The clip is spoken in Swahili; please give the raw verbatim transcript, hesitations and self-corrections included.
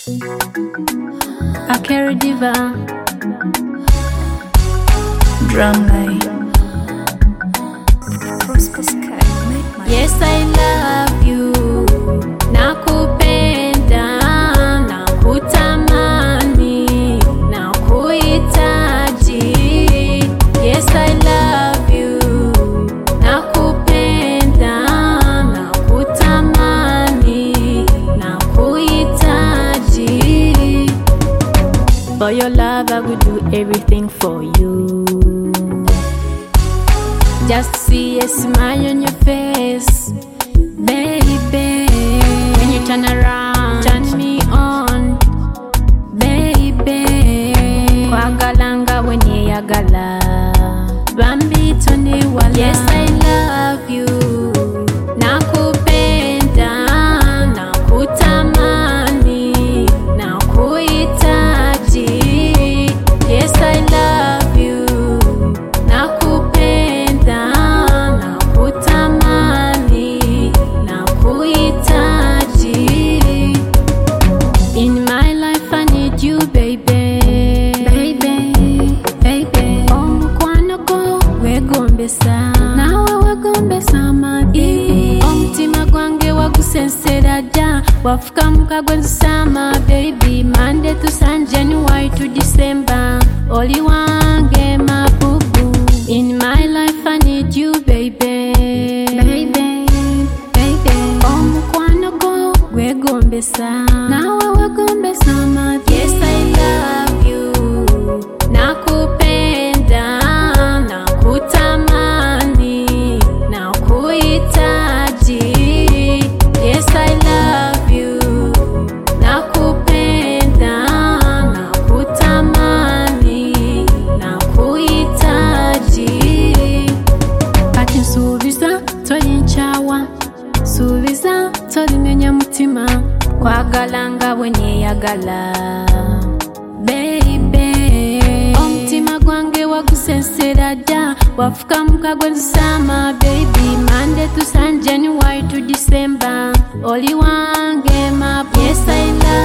I carry diva Drum line. Yes, I love you. Nakupenda, nakutamani, nakuhitaji. Yes, I love you. Nakupenda, nakutamani, nakuhitaji. For your love, I would do everything for you. Just to see a smile on your face, baby. When you turn around, turn me on, baby. Kwagalanga wenye yagala, bambi tone wala. Yes, I love you. Nakupenda, nakutamani, nakuhitaji. Yes, I love you. Nakupenda, nakutamani, nakuhitaji. In my life I need you, baby. Baby, baby. Omukwano gwo wegombesa, nawe wegombesa baby. Omutima gwange wagusensera dda, wafuka mukagwe nzisama baby. Monday to Sunday, January to December, oli wange mabubu. In my life I need you, baby. Baby, baby. Omukwano gwo wegombesa, nawe wegombesa baby. Yes, I love you. Nakupenda, nakutamani, nakuhitaji. Yes, I love you. Nakupenda, nakutamani, nakuhitaji. Kati nsuubiza tolinchawa, suubiza tolimenya mutima, kwagalanga wenyeyagala baby. Omutima gwange wagusensera dda, wafuka mukagwe nzisama baby. Monday to Sunday, January to December, oli wange mabu. Yes, I love